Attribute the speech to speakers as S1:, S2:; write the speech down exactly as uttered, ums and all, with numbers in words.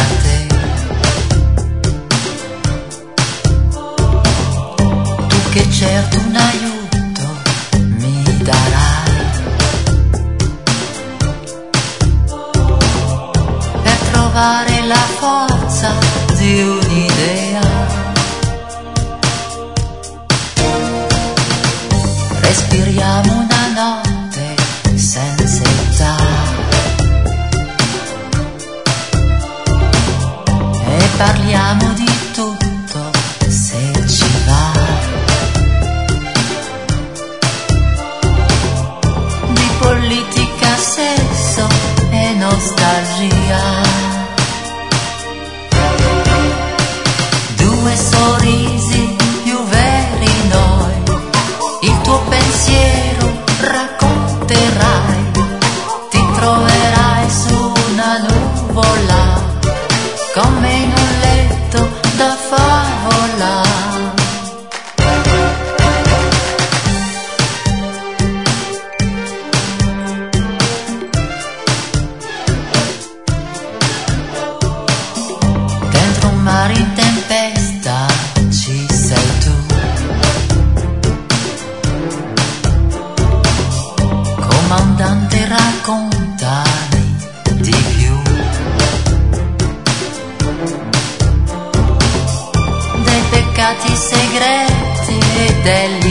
S1: a te. Tu che certo un aiuto mi darai per trovare la forza di un'idea. Respiriamo una notte senza età e parliamo di tutto se ci va, di politica, sesso e nostalgia. Due sorrisi più veri noi, il tuo pensiero racconterai, ti troverai su una nuvola come in un letto da favola. Dentro un mare in tempesta ci sei tu, comandante, raccontami di più dei peccati segreti e degli